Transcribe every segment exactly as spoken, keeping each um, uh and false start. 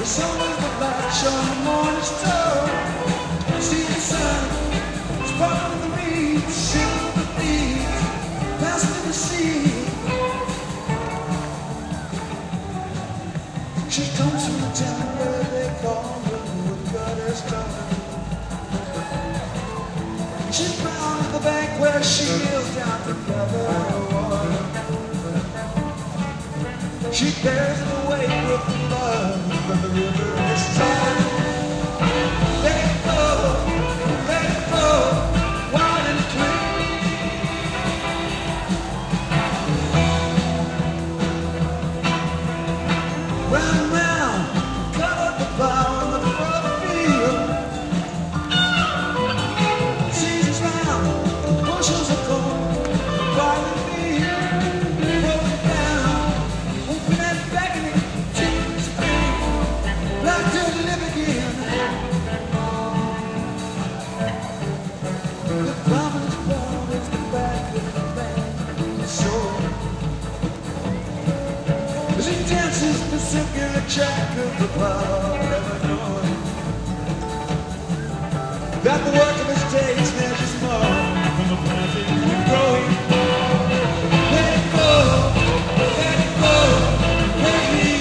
sun was the light showing the morning star. See the sun, sparkling the reeds, silver the thieves, passing in the sea. She comes from the town where they call the Woodcutter's Daughter. She's bound at the bank where she kneels down to gather water. She bears it away with love, but the river is torn. Let it go, let it go, wild and free. Round and round, cut up the plow in the front field. Seasons round, bushels of corn, barley meal, broken down, open and beckoning to spring, like to live again. The promised ground is the back of the band's soul. As he dances the circular track of the plow, ever knowing that the work of his days measures more than the planting and growing. Let it go, let it go, let me.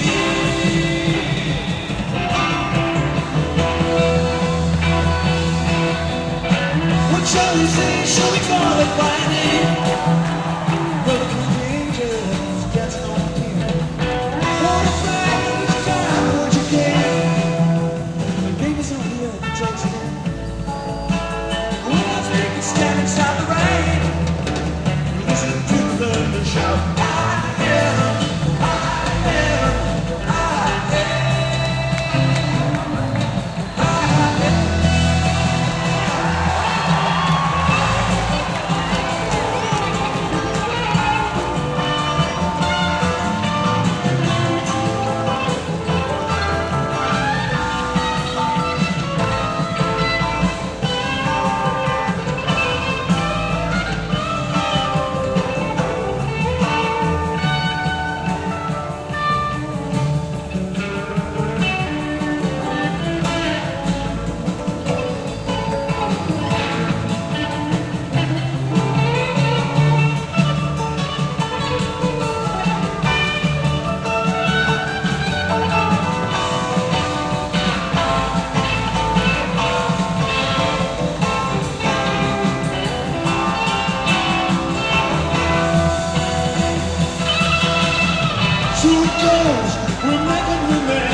What shall we say? Shall we call it by name? Well, the angels dancing on the pier. Wanna brag each time what you can. The baby's on here, the takes it in. Stand inside the rain, listen to the thunder shout, I am, I am, I am, I am. So it goes, we're making remains.